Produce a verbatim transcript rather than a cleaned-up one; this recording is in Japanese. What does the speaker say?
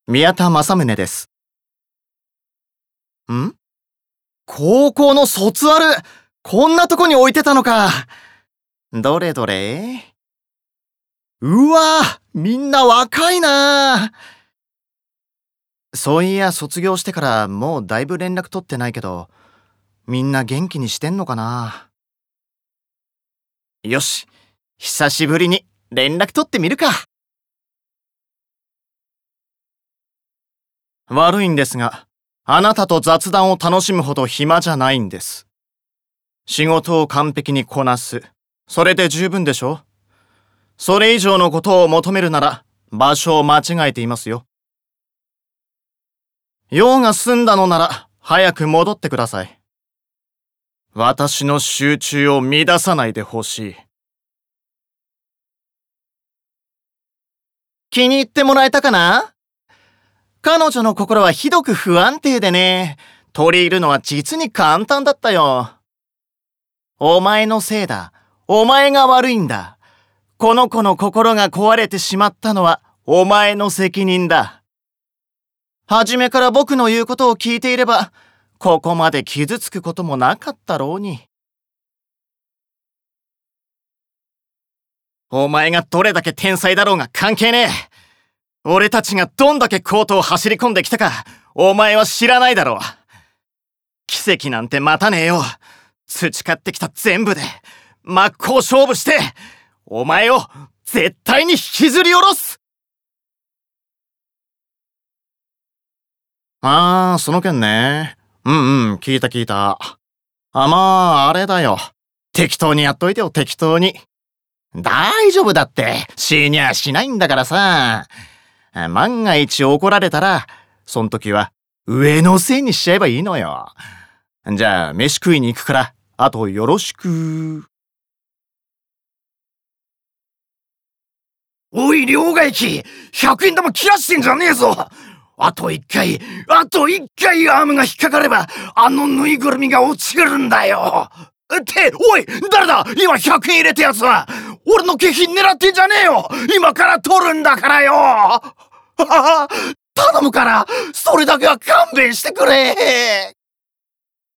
宮田正宗です。ん？高校の卒アル、こんなとこに置いてたのか。どれどれ？うわぁ、みんな若いなぁ。そういや、卒業してからもうだいぶ連絡取ってないけど、みんな元気にしてんのかな。よし、久しぶりに連絡取ってみるか。悪いんですが、あなたと雑談を楽しむほど暇じゃないんです。仕事を完璧にこなす。それで十分でしょ？それ以上のことを求めるなら、場所を間違えていますよ。用が済んだのなら、早く戻ってください。私の集中を乱さないでほしい。気に入ってもらえたかな？彼女の心はひどく不安定でね、取り入るのは実に簡単だったよ。お前のせいだ。お前が悪いんだ。この子の心が壊れてしまったのはお前の責任だ。初めから僕の言うことを聞いていれば、ここまで傷つくこともなかったろうに。お前がどれだけ天才だろうが関係ねえ。俺たちがどんだけコートを走り込んできたか、お前は知らないだろう。奇跡なんて待たねえよ。培ってきた全部で、真っ向勝負して、お前を絶対に引きずり下ろす。ああ、その件ね。うんうん、聞いた聞いた。あ、まあ、あれだよ。適当にやっといてよ、適当に。大丈夫だって、死にゃしないんだからさ。万が一怒られたら、そん時は上のせいにしちゃえばいいのよ。じゃあ、飯食いに行くから、あとよろしく。 おい、両替機、ひゃくえん玉切らしてんじゃねえぞ。あと一回、あと一回アームが引っかかれば、あのぬいぐるみが落ちるんだよ。って、おい、誰だ今ひゃくえん入れたやつは。俺の景品狙ってんじゃねえよ。今から取るんだからよ。はは、頼むから、それだけは勘弁してくれ。